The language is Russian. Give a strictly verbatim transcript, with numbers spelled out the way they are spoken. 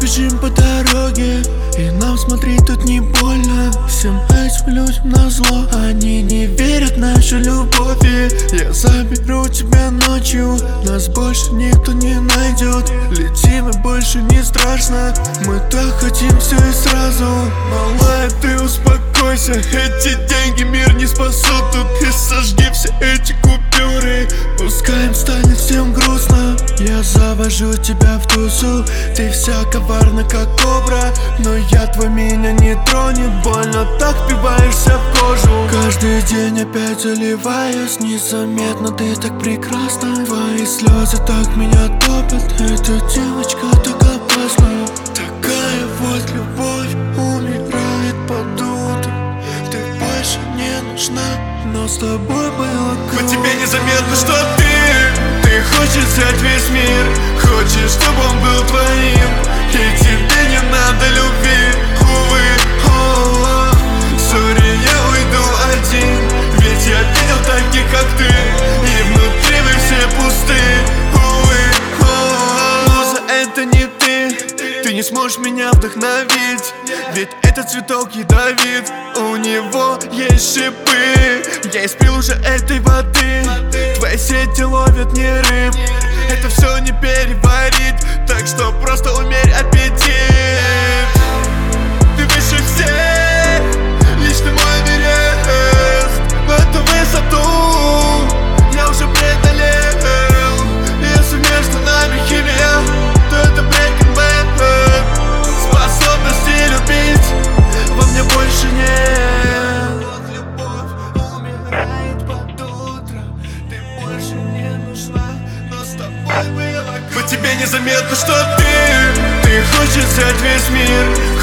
бежим по дороге, и нам смотреть тут не больно. Всем этим людям назло, они не верят в нашу любовь. И я заберу тебя ночью, нас больше никто не найдет. Летим и больше не страшно, мы так хотим все и сразу. Малая, ты успокойся, эти деньги мир не спасут. Тут и сожги все эти купюры, пускай им станет всем грустно. Я завожу тебя в тусу, ты вся коварна как кобра, но я твой меня не тронет, больно так впиваешься в кожу. Каждый день опять заливаюсь, незаметно ты так прекрасна. Твои слезы так меня топят, эта девочка так опасна. Такая вот любовь умирает под утро. Ты больше не нужна, но с тобой было круто. По тебе незаметно, что ты Ты хочешь взять весь мир, хочешь, чтобы он был твоим, и тебе не надо любви. Увы, о, сори, я уйду один, ведь я видел таких, как ты, и внутри вы все пусты. Увы, о, Муза, это не ты, ты не сможешь меня вдохновить, ведь этот цветок ядовит, у него есть шипы. Я испил уже этой воды, твои сети ловят не рыб, это все не переварить, так что просто умерь аппетит. Ты выше всех, лично мой Эверест, в эту высоту я уже преодолел. Если между нами химия, то это Breaking Bad. Способности любить во мне больше нет. Любовь умирает под утро, ты больше не нужна, но с тобой было круто. по тебе незаметно, что ты Ты хочешь взять весь мир,